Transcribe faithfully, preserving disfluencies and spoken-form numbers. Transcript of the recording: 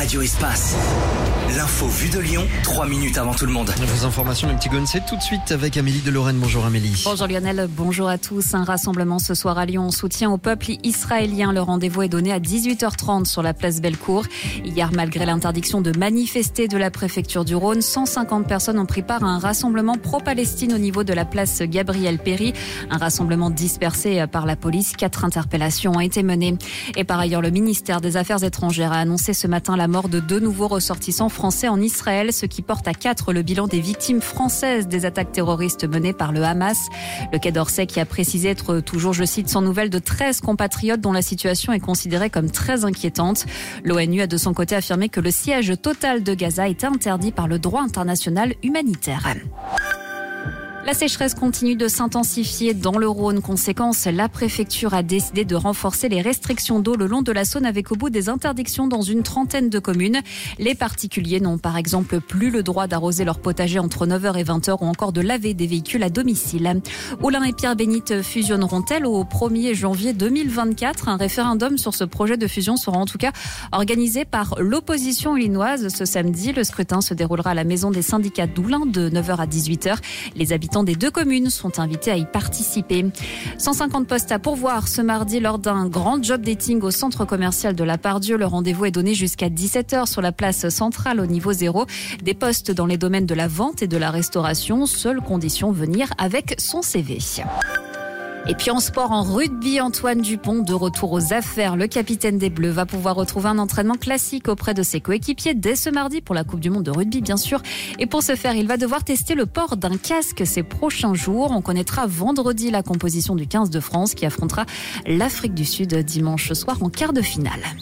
Radio Espace. L'info vue de Lyon, trois minutes avant tout le monde. Vos informations, mes petits gones, c'est tout de suite avec Amélie de Lorraine. Bonjour Amélie. Bonjour Lionel, bonjour à tous. Un rassemblement ce soir à Lyon en soutien au peuple israélien. Le rendez-vous est donné à dix-huit heures trente sur la place Bellecour. Hier, malgré l'interdiction de manifester de la préfecture du Rhône, cent cinquante personnes ont pris part à un rassemblement pro-Palestine au niveau de la place Gabriel Péri. Un rassemblement dispersé par la police. Quatre interpellations ont été menées. Et par ailleurs, le ministère des Affaires étrangères a annoncé ce matin la mort de deux nouveaux ressortissants français en Israël, ce qui porte à quatre le bilan des victimes françaises des attaques terroristes menées par le Hamas. Le Quai d'Orsay qui a précisé être toujours, je cite, sans nouvelles de treize compatriotes dont la situation est considérée comme très inquiétante. L'ONU a de son côté affirmé que le siège total de Gaza est interdit par le droit international humanitaire. La sécheresse continue de s'intensifier dans le Rhône. Conséquence, la préfecture a décidé de renforcer les restrictions d'eau le long de la Saône avec au bout des interdictions dans une trentaine de communes. Les particuliers n'ont par exemple plus le droit d'arroser leur potager entre neuf heures et vingt heures ou encore de laver des véhicules à domicile. Oulin et Pierre-Bénite fusionneront-elles au premier janvier deux mille vingt-quatre? Un référendum sur ce projet de fusion sera en tout cas organisé par l'opposition illinoise ce samedi. Le scrutin se déroulera à la maison des syndicats d'Oulin de neuf heures à dix-huit heures. Les habitants des deux communes sont invités à y participer. cent cinquante postes à pourvoir ce mardi lors d'un grand job dating au centre commercial de la Part-Dieu. Le rendez-vous est donné jusqu'à dix-sept heures sur la place centrale au niveau zéro. Des postes dans les domaines de la vente et de la restauration. Seule condition, venir avec son C V. Et puis en sport, en rugby, Antoine Dupont, de retour aux affaires. Le capitaine des Bleus va pouvoir retrouver un entraînement classique auprès de ses coéquipiers dès ce mardi pour la Coupe du Monde de rugby, bien sûr. Et pour ce faire, il va devoir tester le port d'un casque ces prochains jours. On connaîtra vendredi la composition du quinze de France qui affrontera l'Afrique du Sud dimanche soir en quart de finale.